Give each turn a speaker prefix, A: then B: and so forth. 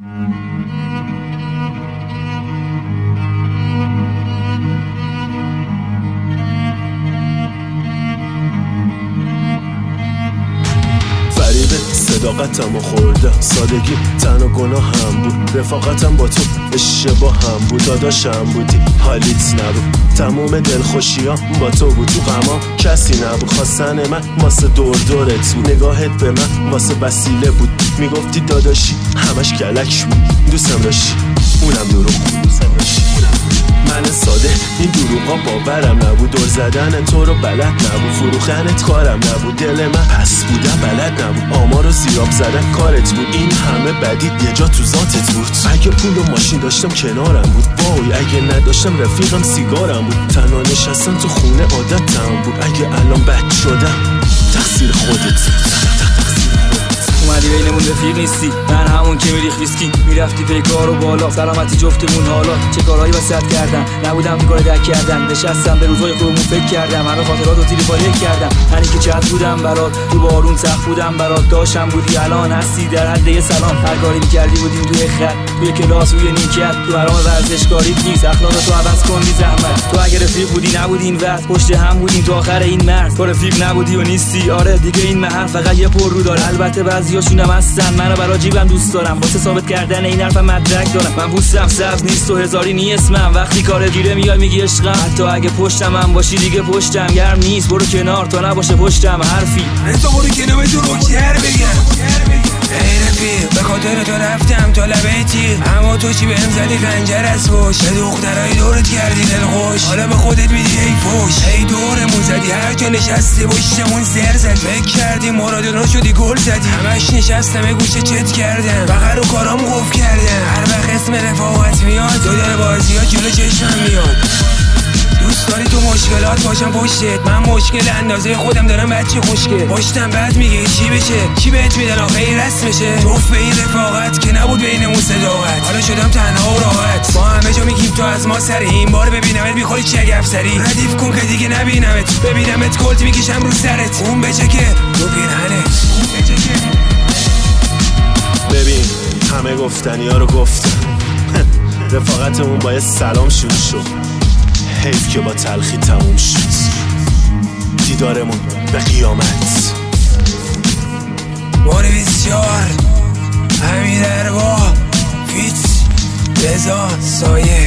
A: صداقتمو خورده سادگی تنها گناه هم بود، رفاقتم با تو اشتباه هم بود، داداشم بودی حالیت نبود، تموم دلخوشیام با تو بود، تو غمام کسی نبود، خواستن من واسه دور دورت بود، نگاهت به من واسه وسیله بود، میگفتی داداشی همش کلک بود، دوستم داشتی اونم دروغ بود، من ساده این دروغا باورم نبود، دور زدن تو رو بلد نبود، فروختنت کارم نبود، دل من پس بودم بلد نبود، آمار رو زیراب زدن کارت بود، این همه بدی یه جا تو ذاتت بود، اگه پول و ماشین داشتم کنارم بود، وای اگه نداشتم رفیقم سیگارم بود، تنها نشستن تو خونه عادتم بود، اگه الان بد شدم تقصیر خودت بود.
B: اومدی بینمون رفیق نیستی، من همون که میریخ ویسکی، میرفتی پیکار و بالا، سلامتی جفتمون حالا، چه کارهایی واسط کردم، نبودم تو کار دک کردن، نشستم به روزای خوبمون فکر کردم، همه خاطرات رو زیر پاره کردم، منی که چت بودم برات، تو بارون سخت بودم برات، داشتم بودی الان هستی در حد یه سلام، هر کاری میکردی بودیم توی خط، توی کلاس روی نیکت، تو برام ورزشکاریت نیست، اخلاقتو عوض کن بی زحمت، تو اگه رفیق بودی نبودی این وقت، پشت هم بودیم تا آخر این مرز، تو رفیق نبودی و نیستی، آره دیگه این محل فقط یه پر رو داره، البته بعضیاشونم هستن، منو برا جیبم دوست دارم، واسه ثابت کردن این حرفم مدرک دارم، من پوستم سبز نیست و هزاری نی اسمم، وقتی کار گیره میای میگی عشقم، حتی اگه پشتم هم باشی دیگه پشتم گرم نیست، برو کنار تا نباشه پشتم حرفی،
C: تو برو کنار تو رو کر بگم، ای رفیق به خاطر تو رفتم تا لبه تیر، اما تو چی بهم زدی خنجر از پشت، به دخترای دورت کردی دلخوش، حالا به خودت میدی ای فوش، ای دورمون زدی هر جا نشستی پشتمون زر زد، فکر کردی مارادونا شدی گل زدی، همش نشستم گوشه چت کردم، فقط رو کارام قفل کردم، هر وقت اسم رفاقت میاد دو در بازی ها جلو چشمم میاد، دوست داری تو مشکلات باشم پشتت، من مشکل اندازه خودم دارم بچه خوشگل، پشتم بعد میگه چی بشه، چی بهت میدن آخه این رسمشه، توف به این رفاقت که نبود بینمون صداقت، حالا شدم تنها و راحت، با همه جا میگیم تو از ما سری، این بار ببینمت میخوری چگف سری، ردیف کن که دیگه نبینمت، ببینمت کلت میکشم رو سرت، اون بچه که تو پینهنت،
A: ببین همه گفتنی ها رو گفتم رفاقتمون باید سلام شروع شد، حیف که با تلخی تموم شد، دیدارمون به قیامت،
C: بار بسیار همین در با فیت رضا سایه.